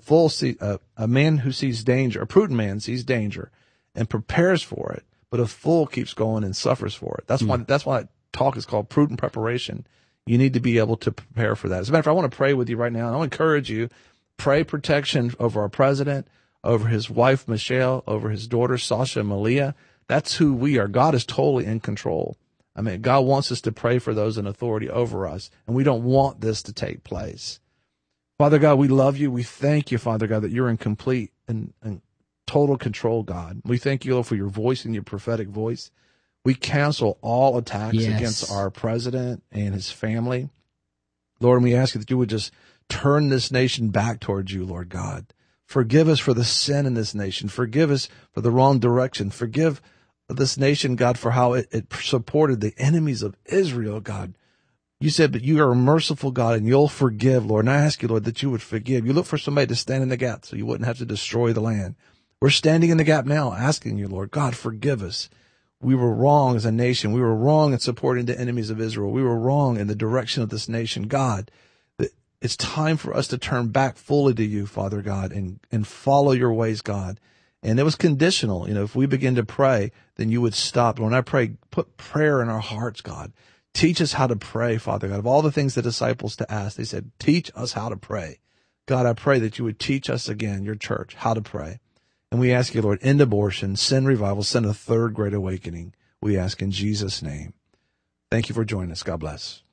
a man who sees danger, a prudent man sees danger and prepares for it, but a fool keeps going and suffers for it. That's why talk is called prudent preparation. You need to be able to prepare for that. As a matter of fact, I want to pray with you right now. And I'll encourage you, pray protection over our president, over his wife, Michelle, over his daughter, Sasha Malia. That's who we are. God is totally in control. God wants us to pray for those in authority over us, and we don't want this to take place. Father God, we love you. We thank you, Father God, that you're in complete and total control, God. We thank you, Lord, for your voice and your prophetic voice. We cancel all attacks against our president and his family. Lord, and we ask you that you would just turn this nation back towards you, Lord God. Forgive us for the sin in this nation. Forgive us for the wrong direction. Forgive this nation, God, for how it supported the enemies of Israel, God. You said, but you are a merciful God and you'll forgive, Lord. And I ask you, Lord, that you would forgive. You look for somebody to stand in the gap so you wouldn't have to destroy the land. We're standing in the gap now, asking you, Lord, God, forgive us. We were wrong as a nation. We were wrong in supporting the enemies of Israel. We were wrong in the direction of this nation. God, it's time for us to turn back fully to you, Father God, and follow your ways, God. And it was conditional. If we begin to pray, then you would stop. When I pray, put prayer in our hearts, God. Teach us how to pray, Father God. Of all the things the disciples to ask, they said, teach us how to pray. God, I pray that you would teach us again, your church, how to pray. And we ask you, Lord, end abortion, send revival, send a third great awakening. We ask in Jesus' name. Thank you for joining us. God bless.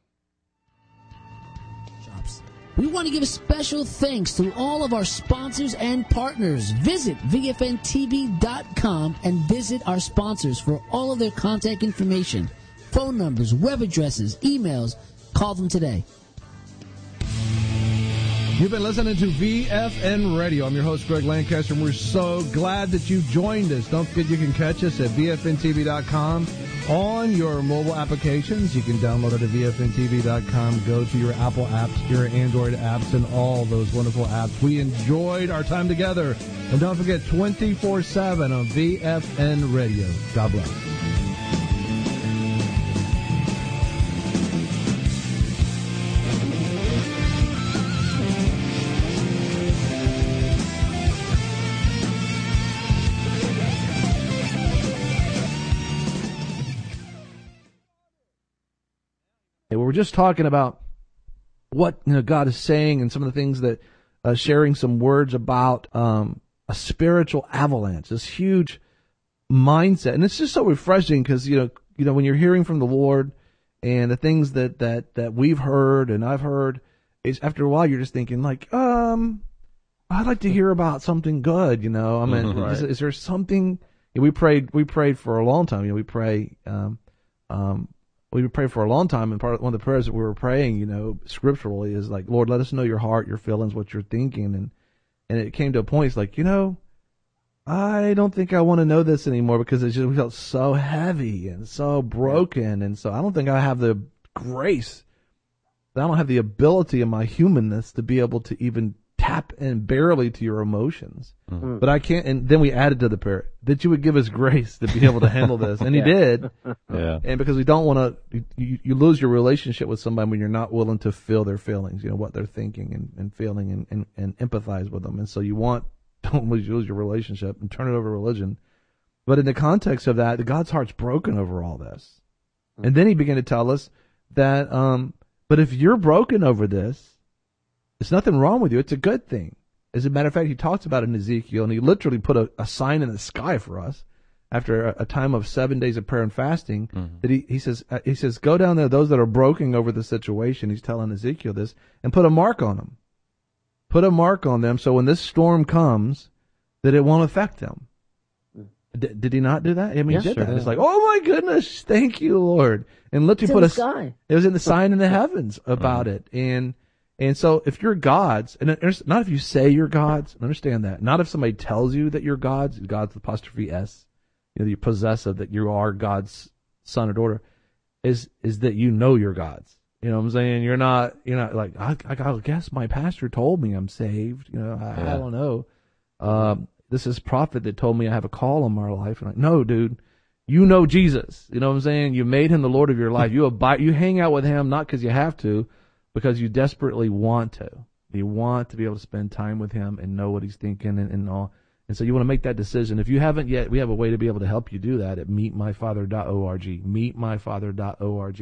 We want to give special thanks to all of our sponsors and partners. Visit VFNTV.com and visit our sponsors for all of their contact information, phone numbers, web addresses, emails. Call them today. You've been listening to VFN Radio. I'm your host, Greg Lancaster, and we're so glad that you joined us. Don't forget you can catch us at VFNTV.com on your mobile applications. You can download it at VFNTV.com. Go to your Apple apps, your Android apps, and all those wonderful apps. We enjoyed our time together. And don't forget, 24/7 on VFN Radio. God bless. We're just talking about what God is saying and some of the things that sharing some words about a spiritual avalanche, this huge mindset, and it's just so refreshing because when you're hearing from the Lord and the things that we've heard and I've heard, is after a while you're just thinking like, I'd like to hear about something good, right. Is there something? We prayed for a long time. We pray. We would pray for a long time, and one of the prayers that we were praying, scripturally, is like, Lord, let us know your heart, your feelings, what you're thinking, and it came to a point. It's like, I don't think I want to know this anymore because we felt so heavy and so broken, and so I don't think I have the grace. I don't have the ability in my humanness to be able to even tap in barely to your emotions. Mm-hmm. But I can't, and then we added to the prayer that you would give us grace to be able to handle this. And he did. Yeah. And because we don't want to, you lose your relationship with somebody when you're not willing to feel their feelings, what they're thinking and feeling and empathize with them. And so don't lose your relationship and turn it over to religion. But in the context of that, God's heart's broken over all this. Mm-hmm. And then he began to tell us that, but if you're broken over this, there's nothing wrong with you. It's a good thing. As a matter of fact, he talks about it in Ezekiel, and he literally put a sign in the sky for us after a time of 7 days of prayer and fasting. Mm-hmm. That he says, go down there, those that are broken over the situation. He's telling Ezekiel this, and put a mark on them. Put a mark on them, so when this storm comes, that it won't affect them. Did he not do that? I mean, yes, he did that. It's like, oh my goodness, thank you, Lord. And literally put a. It was in the sign in the heavens about it, And so if you're God's, and not if you say you're God's, understand that. Not if somebody tells you that you're God's with apostrophe S. you're possessive, that you are God's son or daughter, is that you know you're God's. You know what I'm saying? You're not like, I guess my pastor told me I'm saved. You know, I don't know. This is prophet that told me I have a call on my life. And like, no, dude, you know Jesus. You know what I'm saying? You made him the Lord of your life. You hang out with him not because you have to, because you desperately want to. You want to be able to spend time with him and know what he's thinking and all. And so you want to make that decision. If you haven't yet, we have a way to be able to help you do that at meetmyfather.org. Meetmyfather.org.